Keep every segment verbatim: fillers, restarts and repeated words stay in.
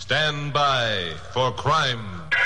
Stand by for crime.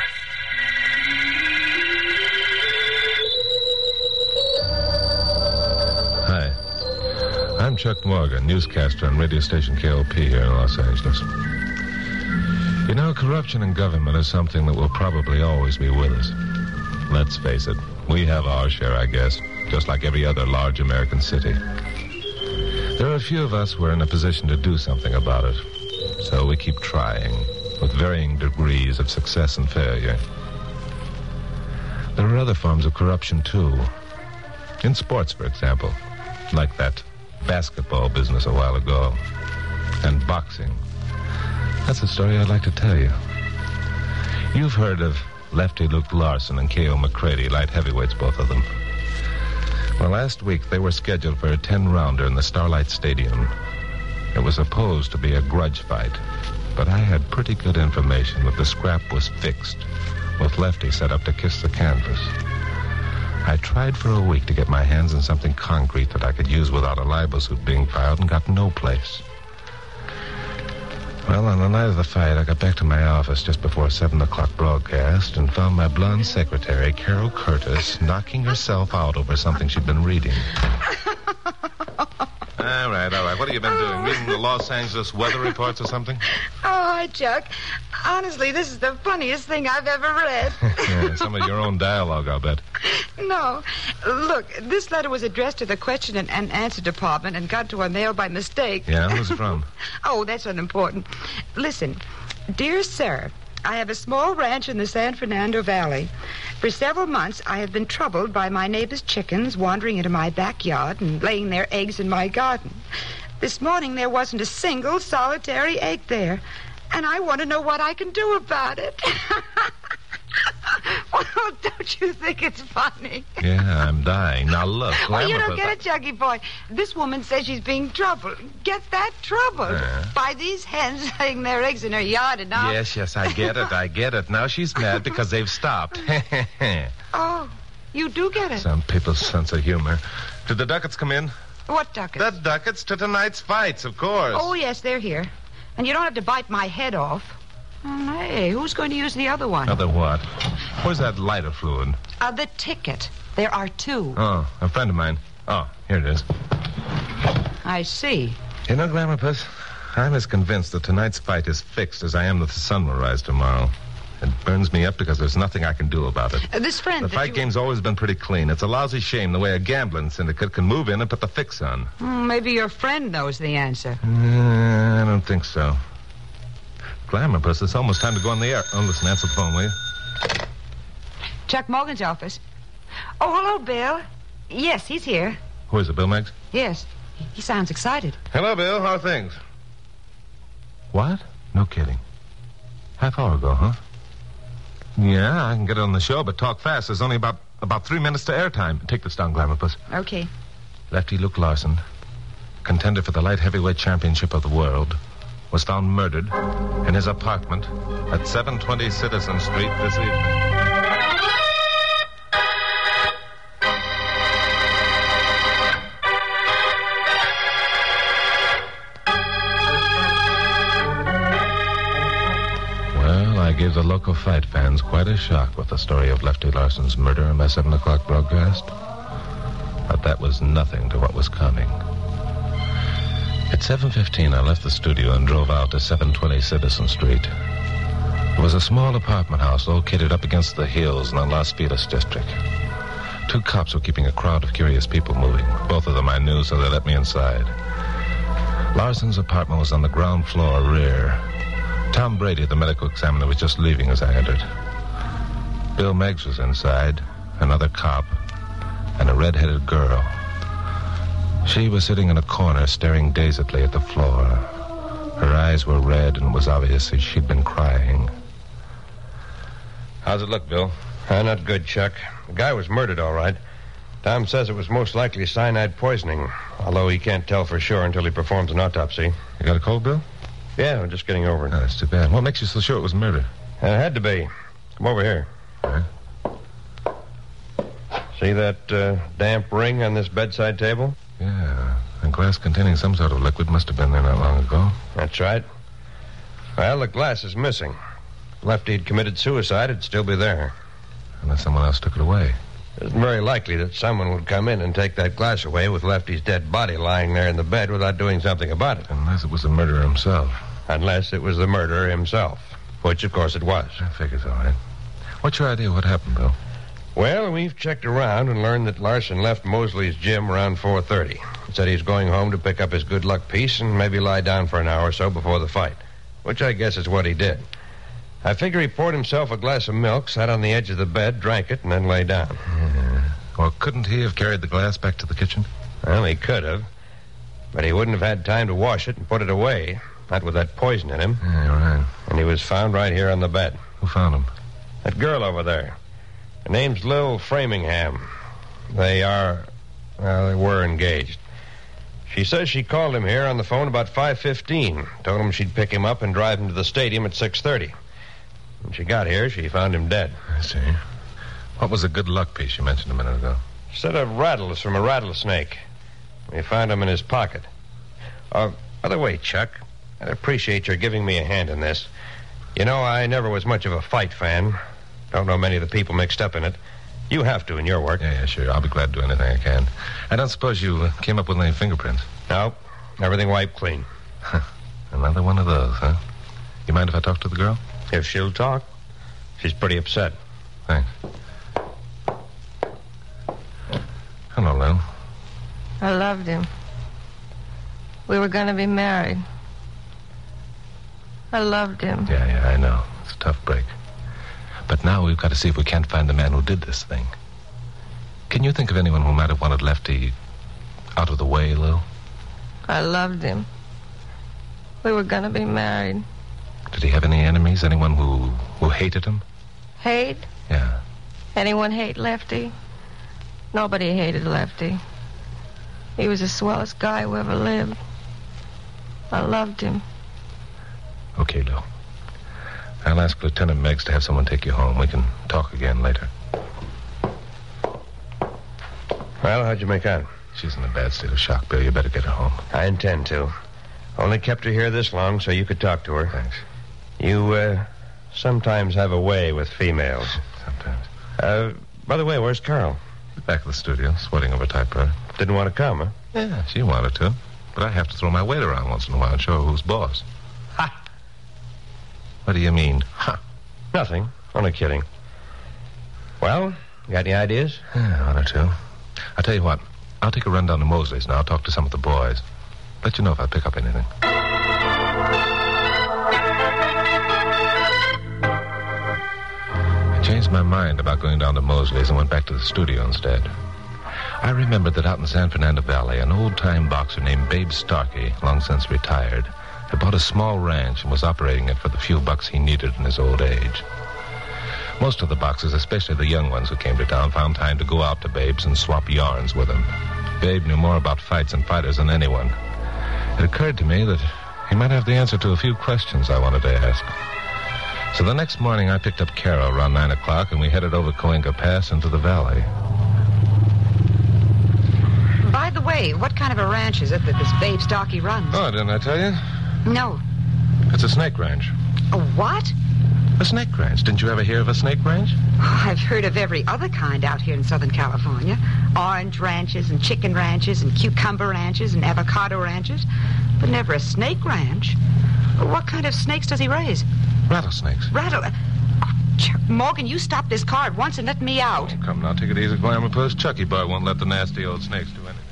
Hi. I'm Chuck Morgan, newscaster on radio station K L P here in Los Angeles. You know, corruption in government is something that will probably always be with us. Let's face it, we have our share, I guess, just like every other large American city. There are a few of us who are in a position to do something about it. So we keep trying, with varying degrees of success and failure. There are other forms of corruption, too. In sports, for example, like that basketball business a while ago. And boxing. That's a story I'd like to tell you. You've heard of Lefty Luke Larson and K O McCready, light heavyweights, both of them. Well, last week they were scheduled for a ten-rounder in the Starlight Stadium. It was supposed to be a grudge fight, but I had pretty good information that the scrap was fixed, with Lefty set up to kiss the canvas. I tried for a week to get my hands on something concrete that I could use without a libel suit being filed and got no place. Well, on the night of the fight, I got back to my office just before seven o'clock broadcast and found my blonde secretary, Carol Curtis, knocking herself out over something she'd been reading. All right, all right. What have you been doing? Reading the Los Angeles weather reports or something? Oh, hi, Chuck. Honestly, this is the funniest thing I've ever read. Yeah, some of your own dialogue, I'll bet. No. Look, this letter was addressed to the question and, and answer department and got to our mail by mistake. Yeah, who's it from? Oh, that's unimportant. Listen, dear sir, I have a small ranch in the San Fernando Valley. For several months, I have been troubled by my neighbor's chickens wandering into my backyard and laying their eggs in my garden. This morning, there wasn't a single solitary egg there, and I want to know what I can do about it. Well, don't you think it's funny? Yeah, I'm dying. Now, look. Oh, you don't get it, Chucky boy. This woman says she's being troubled. Get that troubled Uh. by these hens laying their eggs in her yard, and now... Yes, yes, I get it, I get it. Now she's mad because they've stopped. Oh, you do get it. Some people's sense of humor. Did the Ducats come in? What ducats? The Ducats to tonight's fights, of course. Oh, yes, they're here. And you don't have to bite my head off. Oh, hey, who's going to use the other one? Other what? Where's that lighter fluid? Uh, the ticket. There are two. Oh, a friend of mine. Oh, here it is. I see. You know, Glamour Puss, I'm as convinced that tonight's fight is fixed as I am that the sun will rise tomorrow. It burns me up because there's nothing I can do about it. Uh, this friend... The fight you... game's always been pretty clean. It's a lousy shame the way a gambling syndicate can move in and put the fix on. Mm, maybe your friend knows the answer. Uh, I don't think so. Glamour Puss, it's almost time to go on the air. Oh, listen, answer the phone, will you? Chuck Morgan's office. Oh, hello, Bill. Yes, he's here. Who is it, Bill Meggs? Yes. He sounds excited. Hello, Bill. How are things? What? No kidding. Half hour ago, huh? Yeah, I can get it on the show, but talk fast. There's only about about three minutes to airtime. Take this down, Glamour Puss. Okay. Lefty Luke Larson, contender for the light heavyweight championship of the world, was found murdered in his apartment at seven twenty Citizen Street this evening. Well, I gave the local fight fans quite a shock with the story of Lefty Larson's murder in my seven o'clock broadcast. But that was nothing to what was coming. At seven fifteen, I left the studio and drove out to seven twenty Citizen Street. It was a small apartment house located up against the hills in the Las Feliz district. Two cops were keeping a crowd of curious people moving. Both of them I knew, so they let me inside. Larson's apartment was on the ground floor rear. Tom Brady, the medical examiner, was just leaving as I entered. Bill Meggs was inside, another cop, and a red-headed girl. She was sitting in a corner, staring dazedly at the floor. Her eyes were red, and it was obvious that she'd been crying. How's it look, Bill? Uh, not good, Chuck. The guy was murdered, all right. Tom says it was most likely cyanide poisoning, although he can't tell for sure until he performs an autopsy. You got a cold, Bill? Yeah, I'm just getting over it. Oh, that's too bad. What makes you so sure it was murder? Uh, it had to be. Come over here. Huh? See that uh, damp ring on this bedside table? Yeah, a glass containing some sort of liquid must have been there not long ago. That's right. Well, the glass is missing. If Lefty had committed suicide, it'd still be there. Unless someone else took it away. It isn't very likely that someone would come in and take that glass away with Lefty's dead body lying there in the bed without doing something about it. Unless it was the murderer himself. Unless it was the murderer himself. Which, of course, it was. I figure's all right. What's your idea what happened, Bill? Well, we've checked around and learned that Larson left Mosley's gym around four thirty. Said he's going home to pick up his good luck piece and maybe lie down for an hour or so before the fight. Which I guess is what he did. I figure he poured himself a glass of milk, sat on the edge of the bed, drank it, and then lay down. Yeah. Well, couldn't he have carried the glass back to the kitchen? Well, he could have. But he wouldn't have had time to wash it and put it away. Not with that poison in him. Yeah, right. And he was found right here on the bed. Who found him? That girl over there. Her name's Lil Framingham. They are... Well, they were engaged. She says she called him here on the phone about five fifteen. Told him she'd pick him up and drive him to the stadium at six thirty. When she got here, she found him dead. I see. What was the good luck piece you mentioned a minute ago? Set of rattles from a rattlesnake. We found him in his pocket. Uh, by the way, Chuck, I'd appreciate your giving me a hand in this. You know, I never was much of a fight fan. Don't know many of the people mixed up in it. You have to in your work. Yeah, yeah, sure. I'll be glad to do anything I can. I don't suppose you uh, came up with any fingerprints? No. Everything wiped clean. Another one of those, huh? You mind if I talk to the girl? If she'll talk. She's pretty upset. Thanks. Hello, Lil. I loved him. We were going to be married. I loved him. Yeah, yeah, I know. It's a tough break. But now we've got to see if we can't find the man who did this thing. Can you think of anyone who might have wanted Lefty out of the way, Lil? I loved him. We were going to be married. Did he have any enemies? Anyone who, who hated him? Hate? Yeah. Anyone hate Lefty? Nobody hated Lefty. He was the swellest guy who ever lived. I loved him. Okay, Lil. I'll ask Lieutenant Meggs to have someone take you home. We can talk again later. Well, how'd you make out? She's in a bad state of shock, Bill. You better get her home. I intend to. Only kept her here this long so you could talk to her. Thanks. You, uh, sometimes have a way with females. Sometimes. Uh, by the way, where's Carol? Back at the studio, sweating over typewriter. Didn't want to come, huh? Yeah, she wanted to. But I have to throw my weight around once in a while and show her who's boss. Ha! What do you mean? Ha! Nothing. Only kidding. Well, got any ideas? Yeah, one or two. I'll tell you what. I'll take a run down to Mosley's now. I'll talk to some of the boys. Let you know if I pick up anything. I changed my mind about going down to Mosley's and went back to the studio instead. I remembered that out in San Fernando Valley, an old-time boxer named Babe Starkey, long since retired, had bought a small ranch and was operating it for the few bucks he needed in his old age. Most of the boxers, especially the young ones who came to town, found time to go out to Babe's and swap yarns with him. Babe knew more about fights and fighters than anyone. It occurred to me that he might have the answer to a few questions I wanted to ask. So the next morning, I picked up Carol around nine o'clock, and we headed over Coinga Pass into the valley. By the way, what kind of a ranch is it that this Babe Starkey runs? Oh, didn't I tell you? No. It's a snake ranch. A what? A snake ranch. Didn't you ever hear of a snake ranch? Oh, I've heard of every other kind out here in Southern California. Orange ranches and chicken ranches and cucumber ranches and avocado ranches. But never a snake ranch. What kind of snakes does he raise? Rattlesnakes. Rattle... Oh, Ch- Morgan, you stop this car at once and let me out. Oh, come now, take it easy, Glamour Puss. Chucky Boy won't let the nasty old snakes do anything.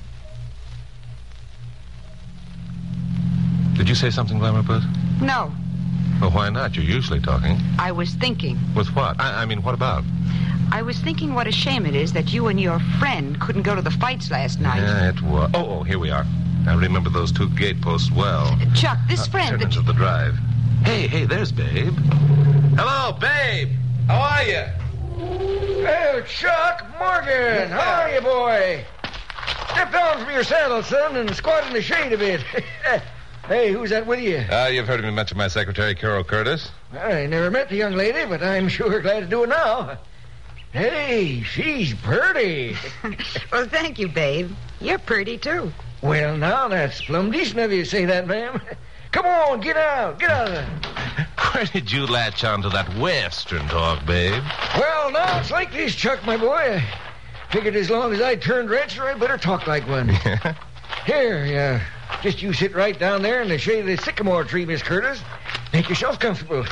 Did you say something, Glamour Puss? No. Well, why not? You're usually talking. I was thinking. With what? I, I mean, what about? I was thinking what a shame it is that you and your friend couldn't go to the fights last night. Yeah, it was. Oh, oh, here we are. I remember those two gateposts well. Chuck, this uh, friend... Turn that into you... the drive. Hey, hey, there's Babe. Hello, Babe. How are you? Well, Chuck, Morgan, how are you, boy? Step down from your saddle, son, and squat in the shade a bit. Hey, who's that with you? Uh, you've heard me mention my secretary, Carol Curtis. I never met the young lady, but I'm sure glad to do it now. Hey, she's pretty. Well, thank you, Babe. You're pretty, too. Well, now, that's plumb decent of you to say that, ma'am. Come on, get out. Get out of there. Where did you latch onto that Western talk, babe? Well, now it's like this, Chuck, my boy. I figured as long as I turned rancher, I better talk like one. Yeah? Here, yeah. Just you sit right down there in the shade of the sycamore tree, Miss Curtis. Make yourself comfortable.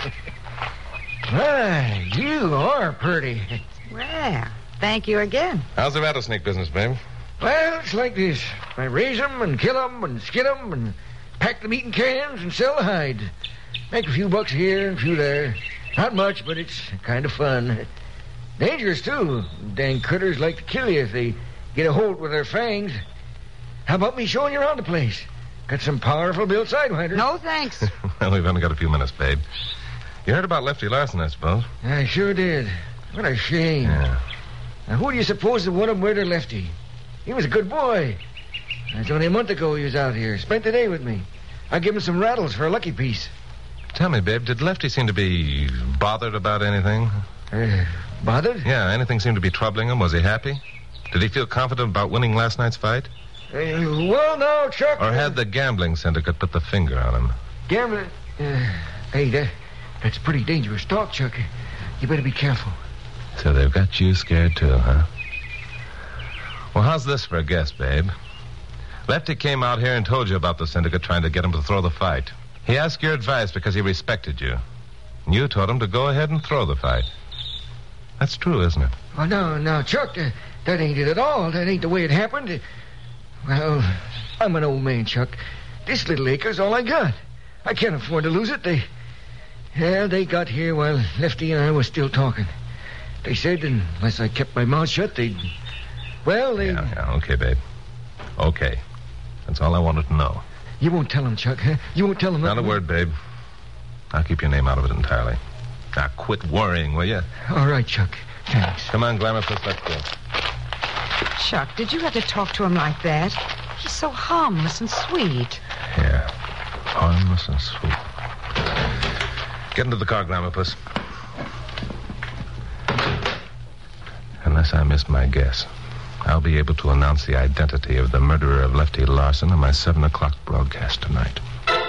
My, you are pretty. Well, thank you again. How's the rattlesnake business, babe? Well, it's like this. I raise 'em and kill 'em and skin 'em and pack the meat in cans and sell the hide. Make a few bucks here and a few there. Not much, but it's kind of fun. Dangerous, too. Dang critters like to kill you if they get a hold with their fangs. How about me showing you around the place? Got some powerful built sidewinders. No, thanks. Well, we've only got a few minutes, babe. You heard about Lefty Larson, I suppose? I sure did. What a shame. Yeah. Now, who do you suppose that would have murdered Lefty? He was a good boy. That's only a month ago he was out here. Spent the day with me. I gave him some rattles for a lucky piece. Tell me, babe, did Lefty seem to be bothered about anything? Uh, bothered? Yeah, anything seemed to be troubling him? Was he happy? Did he feel confident about winning last night's fight? Uh, well, no, Chuck. Or had the gambling syndicate put the finger on him? Gambling? Uh, hey, that, that's pretty dangerous talk, Chuck. You better be careful. So they've got you scared, too, huh? Well, how's this for a guess, babe? Lefty came out here and told you about the syndicate trying to get him to throw the fight. He asked your advice because he respected you. And you told him to go ahead and throw the fight. That's true, isn't it? Oh, no, no, Chuck, uh, that ain't it at all. That ain't the way it happened. Uh, well, I'm an old man, Chuck. This little acre's all I got. I can't afford to lose it. They, yeah, they got here while Lefty and I was still talking. They said unless I kept my mouth shut, they'd... Well, they... Yeah, yeah, okay, babe. Okay. That's all I wanted to know. You won't tell them, Chuck, huh? You won't tell them... Not a word, babe. I'll keep your name out of it entirely. Now, quit worrying, will you? All right, Chuck. Thanks. Come on, Glamour, let's let's go. Chuck, did you have to talk to him like that? He's so harmless and sweet. Yeah. Harmless and sweet. Get into the car, Glamour, puss. Unless I missed my guess, I'll be able to announce the identity of the murderer of Lefty Larson in my seven o'clock broadcast tonight.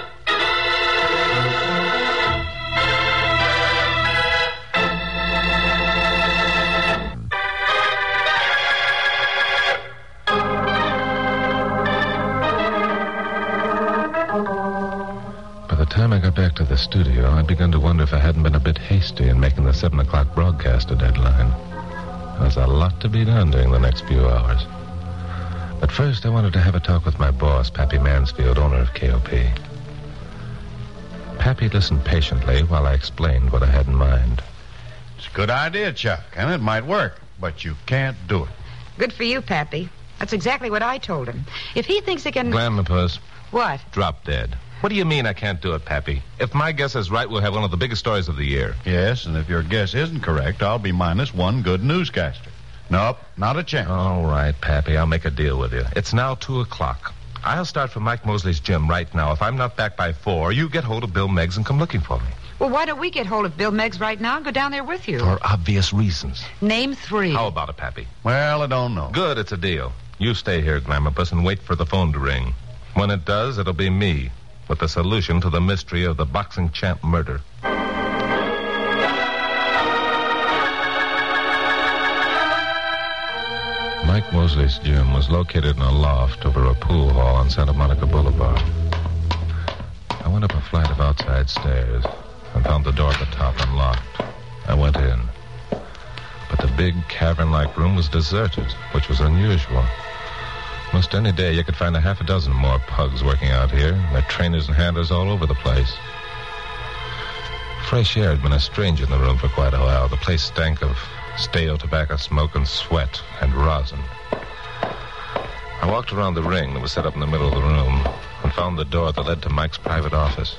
By the time I got back to the studio, I'd begun to wonder if I hadn't been a bit hasty in making the seven o'clock broadcast a deadline. There's a lot to be done during the next few hours. But first, I wanted to have a talk with my boss, Pappy Mansfield, owner of K O P. Pappy listened patiently while I explained what I had in mind. It's a good idea, Chuck, and it might work, but you can't do it. Good for you, Pappy. That's exactly what I told him. If he thinks he can... Glamour, puss. What? Drop dead. What do you mean I can't do it, Pappy? If my guess is right, we'll have one of the biggest stories of the year. Yes, and if your guess isn't correct, I'll be minus one good newscaster. Nope, not a chance. All right, Pappy, I'll make a deal with you. It's now two o'clock. I'll start from Mike Mosley's gym right now. If I'm not back by four, you get hold of Bill Meggs and come looking for me. Well, why don't we get hold of Bill Meggs right now and go down there with you? For obvious reasons. Name three. How about it, Pappy? Well, I don't know. Good, it's a deal. You stay here, Glamourpuss, and wait for the phone to ring. When it does, it'll be me with the solution to the mystery of the boxing champ murder. Mike Mosley's gym was located in a loft over a pool hall on Santa Monica Boulevard. I went up a flight of outside stairs and found the door at the top unlocked. I went in. But the big cavern-like room was deserted, which was unusual. Most any day you could find a half a dozen more pugs working out here, their trainers and handlers all over the place. Fresh air had been a stranger in the room for quite a while. The place stank of stale tobacco smoke and sweat and rosin. I walked around the ring that was set up in the middle of the room and found the door that led to Mike's private office.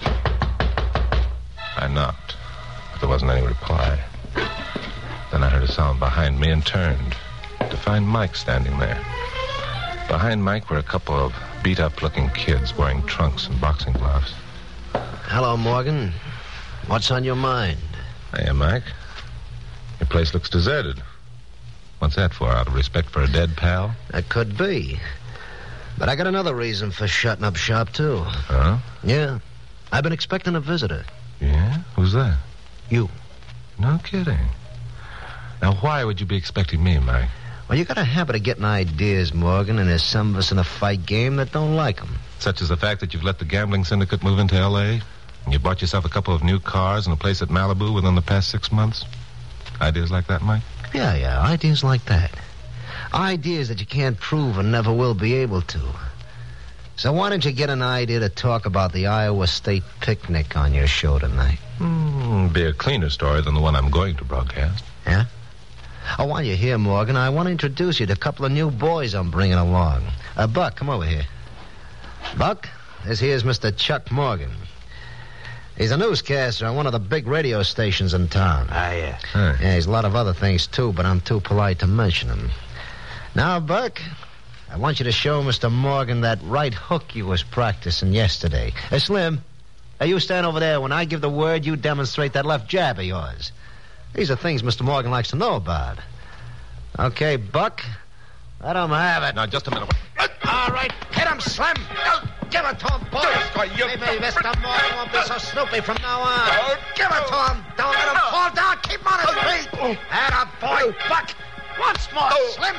I knocked, but there wasn't any reply. Then I heard a sound behind me and turned to find Mike standing there. Behind Mike were a couple of beat-up-looking kids wearing trunks and boxing gloves. Hello, Morgan. What's on your mind? Hiya, Mike. Your place looks deserted. What's that for, out of respect for a dead pal? That could be. But I got another reason for shutting up shop, too. Huh? Yeah. I've been expecting a visitor. Yeah? Who's Who's that? You. No kidding. Now, why would you be expecting me, Mike? Well, you got a habit of getting ideas, Morgan, and there's some of us in a fight game that don't like them. Such as the fact that you've let the gambling syndicate move into L A, and you bought yourself a couple of new cars and a place at Malibu within the past six months? Ideas like that, Mike? Yeah, yeah, ideas like that. Ideas that you can't prove and never will be able to. So why don't you get an idea to talk about the Iowa State picnic on your show tonight? Hmm, be a cleaner story than the one I'm going to broadcast. Yeah? Oh, while you're here, Morgan, I want to introduce you to a couple of new boys I'm bringing along. Uh, Buck, come over here. Buck, this here's Mister Chuck Morgan. He's a newscaster on one of the big radio stations in town. Ah, yeah. Huh. Yeah, he's a lot of other things, too, but I'm too polite to mention them. Now, Buck, I want you to show Mister Morgan that right hook you was practicing yesterday. Hey, Slim, hey, you stand over there. When I give the word, you demonstrate that left jab of yours. These are things Mister Morgan likes to know about. Okay, Buck, let him have it. Now, just a minute. All right, hit him, Slim. Give it to him, boys. Maybe Mister Morgan won't be so snoopy from now on. Give it to him. Don't let him fall down. Keep him on his feet. Atta boy, Buck. Once more, Slim.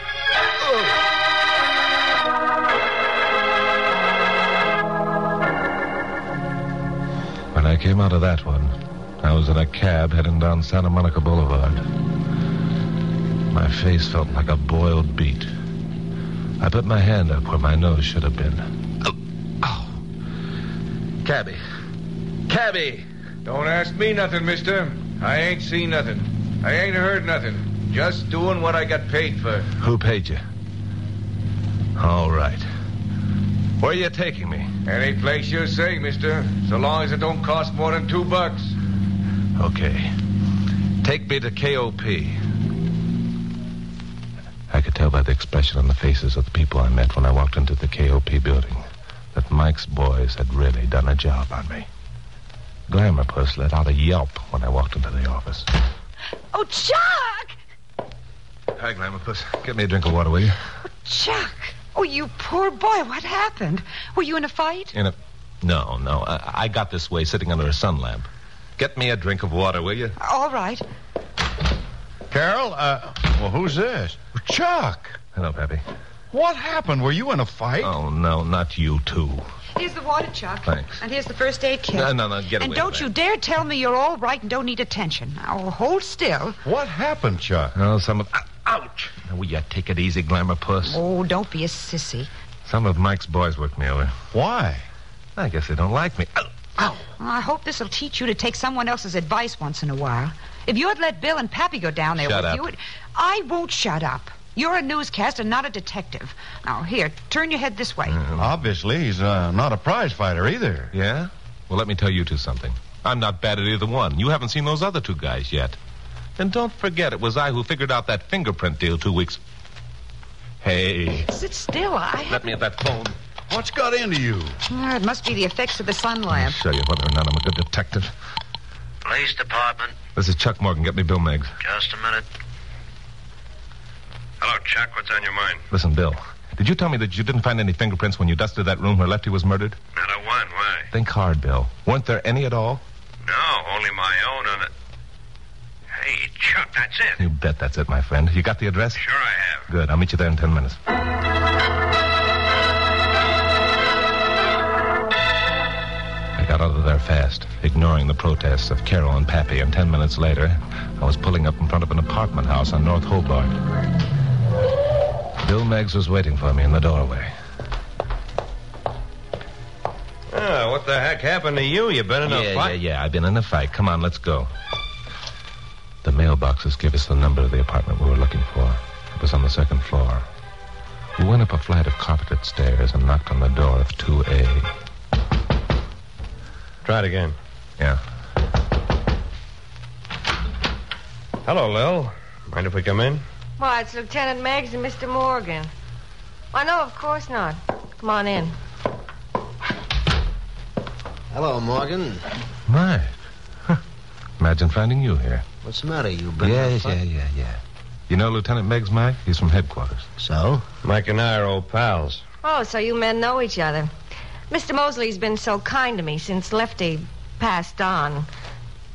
When I came out of that one, I was in a cab heading down Santa Monica Boulevard. My face felt like a boiled beet. I put my hand up where my nose should have been. Oh. Ow. Cabby. Cabby! Don't ask me nothing, mister. I ain't seen nothing. I ain't heard nothing. Just doing what I got paid for. Who paid you? All right. Where are you taking me? Any place you say, mister. So long as it don't cost more than two bucks. Okay. Take me to K O P. I could tell by the expression on the faces of the people I met when I walked into the K O P building that Mike's boys had really done a job on me. Glamour Puss let out a yelp when I walked into the office. Oh, Chuck! Hi, Glamour Puss. Get me a drink of water, will you? Oh, Chuck. Oh, you poor boy. What happened? Were you in a fight? In a... No, no. I, I got this way sitting under a sun lamp. Get me a drink of water, will you? All right. Carol, uh, well, who's this? Chuck. Hello, Pappy. What happened? Were you in a fight? Oh, no, not you two. Here's the water, Chuck. Thanks. And here's the first aid kit. No, no, no, get away And don't with you that. dare tell me you're all right and don't need attention. Now, hold still. What happened, Chuck? Oh, some of... Ouch! Now, will you take it easy, Glamour Puss? Oh, don't be a sissy. Some of Mike's boys worked me over. Why? I guess they don't like me. Ow! Ow! Well, I hope this will teach you to take someone else's advice once in a while. If you had let Bill and Pappy go down there Shut with up. you... It... I won't shut up. You're a newscaster, not a detective. Now, here, turn your head this way. Obviously, he's uh, not a prize fighter either. Yeah? Well, let me tell you two something. I'm not bad at either one. You haven't seen those other two guys yet. And don't forget, it was I who figured out that fingerprint deal two weeks... Hey. Sit still. I Let me at that phone. What's got into you? Oh, it must be the effects of the sun I'll lamp. show you whether or not I'm a good detective. Police department. This is Chuck Morgan. Get me Bill Meggs. Just a minute. Hello, Chuck. What's on your mind? Listen, Bill. Did you tell me that you didn't find any fingerprints when you dusted that room where Lefty was murdered? Not a one. Why? Think hard, Bill. Weren't there any at all? No, only my own on it. Hey, Chuck, that's it. You bet that's it, my friend. You got the address? Sure I have. Good. I'll meet you there in ten minutes. I got out of there fast, ignoring the protests of Carol and Pappy, and ten minutes later, I was pulling up in front of an apartment house on North Hobart. Bill Meggs was waiting for me in the doorway. Oh, what the heck happened to you? You been in a yeah, fight? yeah, yeah. I've been in a fight. Come on, let's go. The mailboxes gave us the number of the apartment we were looking for. It was on the second floor. We went up a flight of carpeted stairs and knocked on the door of two A. Try it again. Yeah. Hello, Lil. Mind if we come in? Why, it's Lieutenant Meggs and Mister Morgan. Why, no, of course not. Come on in. Hello, Morgan. Mike. Huh. Imagine finding you here. What's the matter? You been in a Yes, fight? yeah, yeah, yeah. You know Lieutenant Meggs, Mike? He's from headquarters. So? Mike and I are old pals. Oh, so you men know each other. Mister Mosley's been so kind to me since Lefty passed on.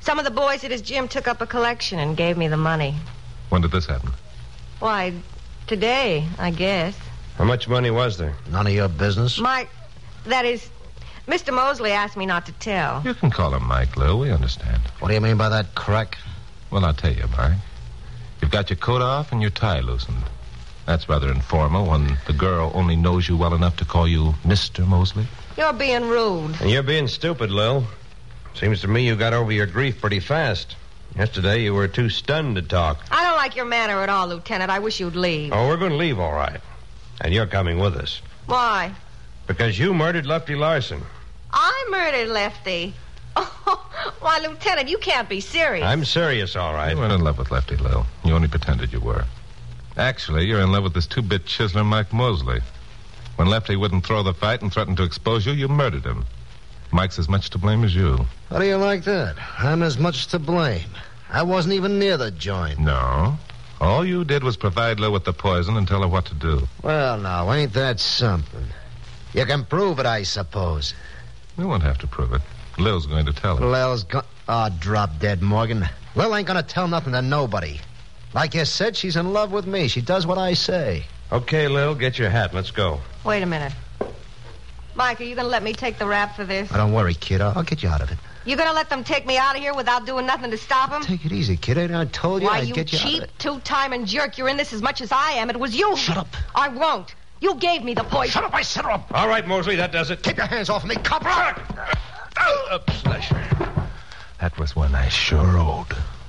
Some of the boys at his gym took up a collection and gave me the money. When did this happen? Why, today, I guess. How much money was there? None of your business. Mike, that is, Mister Mosley asked me not to tell. You can call him Mike, Lou. We understand. What do you mean by that, crack? Well, I'll tell you, Mike. You've got your coat off and your tie loosened. That's rather informal when the girl only knows you well enough to call you Mister Mosley. You're being rude. And you're being stupid, Lil. Seems to me you got over your grief pretty fast. Yesterday you were too stunned to talk. I don't like your manner at all, Lieutenant. I wish you'd leave. Oh, we're going to leave, all right. And you're coming with us. Why? Because you murdered Lefty Larson. I murdered Lefty. Oh, why, Lieutenant, you can't be serious. I'm serious, all right. You weren't in love with Lefty, Lil. You only pretended you were. Actually, you're in love with this two-bit chiseler, Mike Mosley. When Lefty wouldn't throw the fight and threatened to expose you, you murdered him. Mike's as much to blame as you. How do you like that? I'm as much to blame. I wasn't even near the joint. No. All you did was provide Lil with the poison and tell her what to do. Well, now, ain't that something? You can prove it, I suppose. You won't have to prove it. Lil's going to tell her. Lil's go... Oh, drop dead, Morgan. Lil ain't gonna tell nothing to nobody. Like you said, she's in love with me. She does what I say. Okay, Lil, get your hat. Let's go. Wait a minute. Mike, are you going to let me take the rap for this? Oh, don't worry, kid. I'll, I'll get you out of it. You going to let them take me out of here without doing nothing to stop them? Take it easy, kid. I, I told you Why, I'd you get you cheap, out of it. two-timing jerk. You're in this as much as I am. It was you. Shut up. I won't. You gave me the poison. Shut up, I said up. All right, Mosley, that does it. Keep your hands off of me, copper. A pleasure. That was one I sure owed.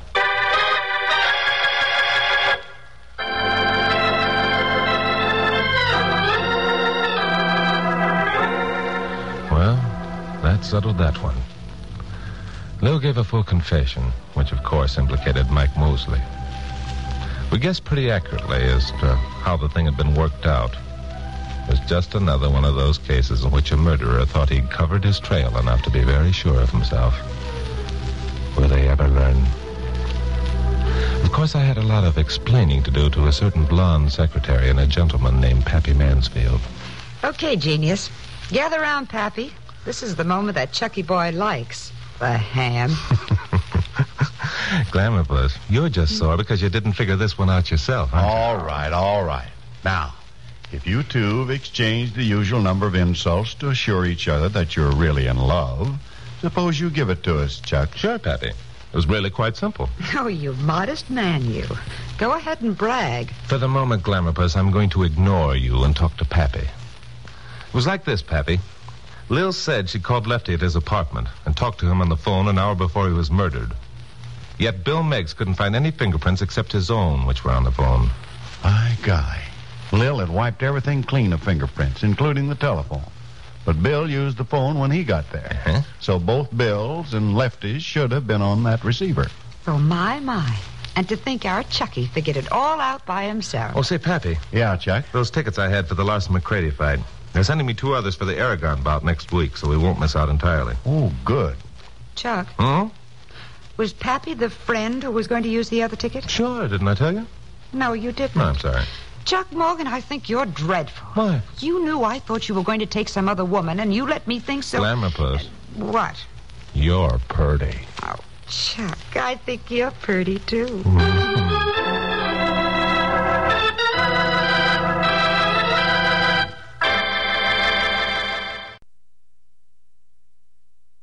Well, that settled that one. Lil gave a full confession, which of course implicated Mike Mosley. We guessed pretty accurately as to how the thing had been worked out. It was just another one of those cases in which a murderer thought he'd covered his trail enough to be very sure of himself. Will they ever learn? Of course, I had a lot of explaining to do to a certain blonde secretary and a gentleman named Pappy Mansfield. Okay, genius. Gather round, Pappy. This is the moment that Chucky boy likes. The ham. Glamour Puss, you're just sore because you didn't figure this one out yourself, huh? All right, all right. Now, if you two have exchanged the usual number of insults to assure each other that you're really in love, suppose you give it to us, Chuck. Sure, Pappy. It was really quite simple. Oh, you modest man, you. Go ahead and brag. For the moment, Glamour Puss, I'm going to ignore you and talk to Pappy. It was like this, Pappy. Lil said she called Lefty at his apartment and talked to him on the phone an hour before he was murdered. Yet Bill Meggs couldn't find any fingerprints except his own, which were on the phone. My guy. Lil had wiped everything clean of fingerprints, including the telephone. But Bill used the phone when he got there. Uh-huh. So both Bills and Lefty's should have been on that receiver. Oh, my, my. And to think our Chucky figured it all out by himself. Oh, say, Pappy, Yeah, Chuck? those tickets I had for the Larson McCready fight, they're sending me two others for the Aragon bout next week, so we won't miss out entirely. Oh, good. Chuck, Hmm? was Pappy the friend who was going to use the other ticket? Sure, didn't I tell you? No, you didn't. No, I'm sorry. Chuck Morgan, I think you're dreadful. Why? You knew I thought you were going to take some other woman, and you let me think so. Glamour Puss, What? you're purty. Oh, Chuck, I think you're pretty, too. Mm-hmm.